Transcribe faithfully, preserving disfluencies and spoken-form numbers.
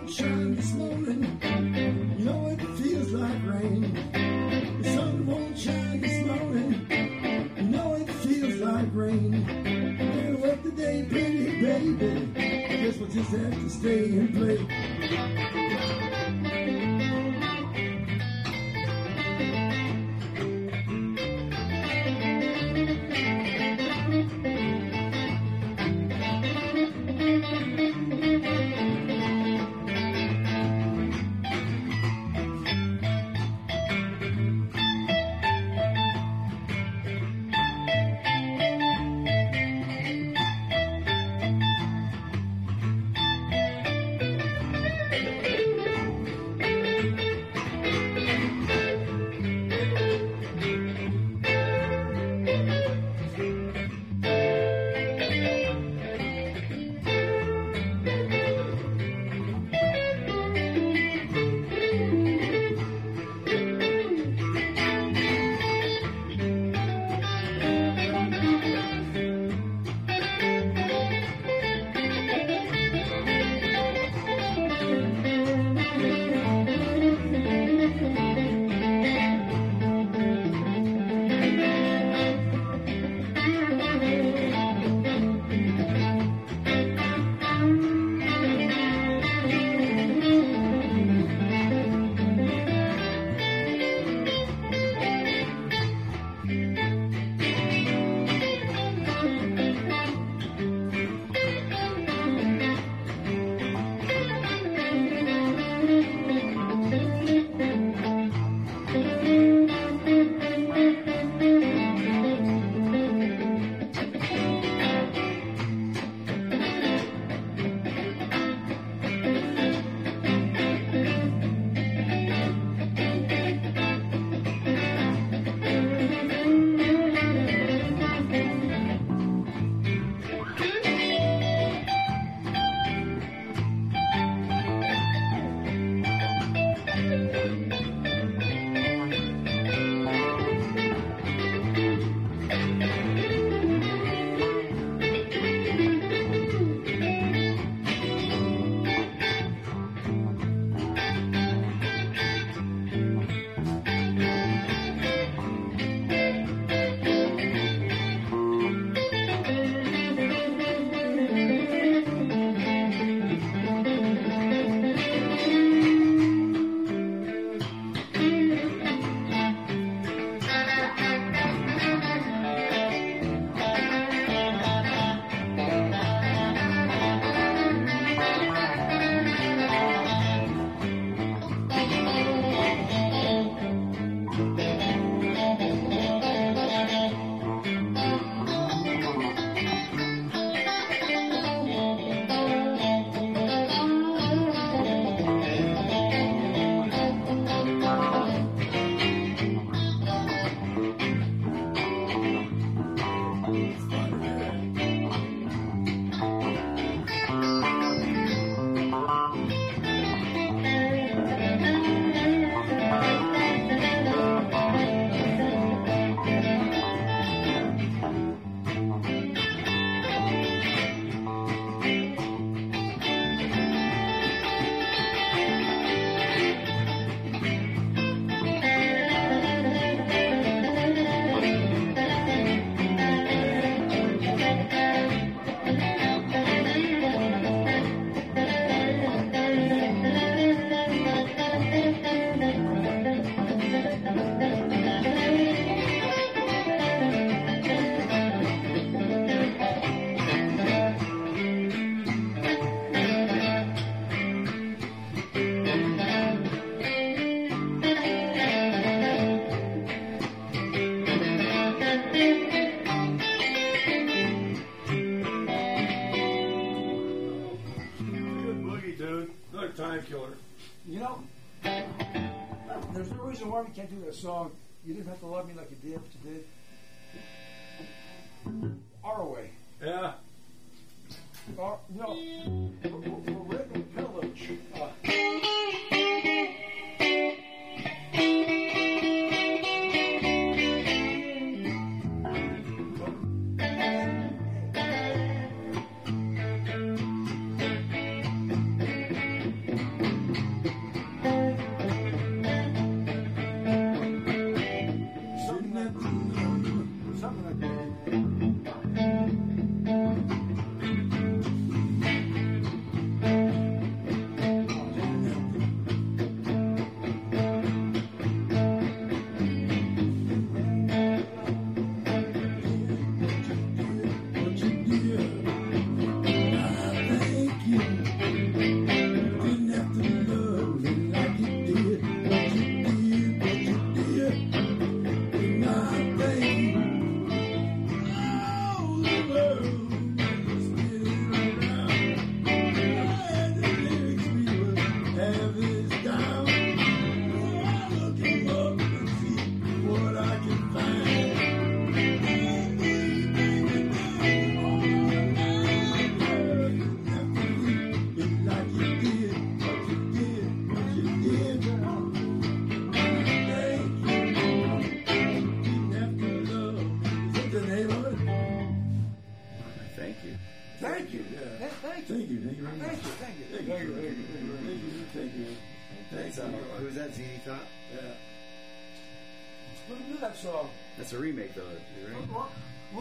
won't shine this morning. You know it feels like rain. The sun won't shine this morning. You know it feels like rain. Better work the day, pretty baby. I guess we'll just have to stay and play. Time killer. You know, there's no reason why we can't do that song. You didn't have to love me like you did, but you did. Our way. Yeah. Our, no, for, for Red Pillage. Uh, Thank you. Thanks, So, you. who's that? Z D Top? Yeah. Who do that song? That's a remake, though, right? What?